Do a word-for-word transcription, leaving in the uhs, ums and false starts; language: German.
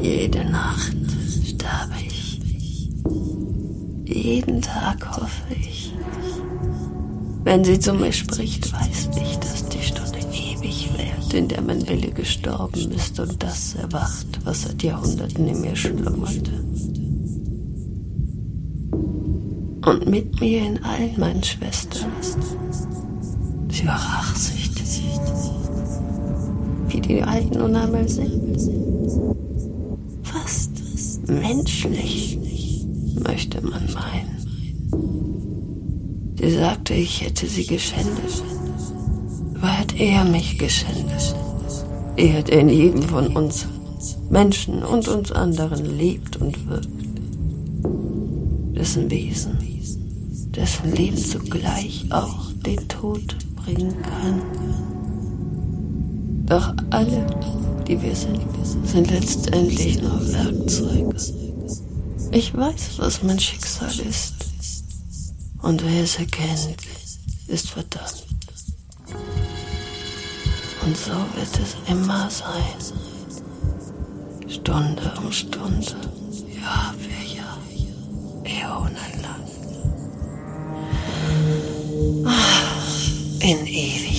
Jede Nacht sterbe ich. Jeden Tag hoffe ich. Wenn sie zu mir spricht, weiß ich, dass die Stunde ewig währt, in der mein Wille gestorben ist und das erwacht, was seit Jahrhunderten in mir schlummerte. Und mit mir in allen meinen Schwestern. Sie war rachsüchtig, wie die Alten nun einmal sind. Fast menschlich, möchte man meinen. Sie sagte, ich hätte sie geschändet. Aber hat er mich geschändet? Er, der in jedem von uns Menschen und uns anderen lebt und wirkt. Dessen Wesen, dessen Leben zugleich auch den Tod bringen kann. Doch alle, die wir sind, sind letztendlich nur Werkzeuge. Ich weiß, was mein Schicksal ist. Und wer es erkennt, ist verdammt. Und so wird es immer sein. Stunde um Stunde, Jahr für Jahr, äonenlang. In Ewigkeit.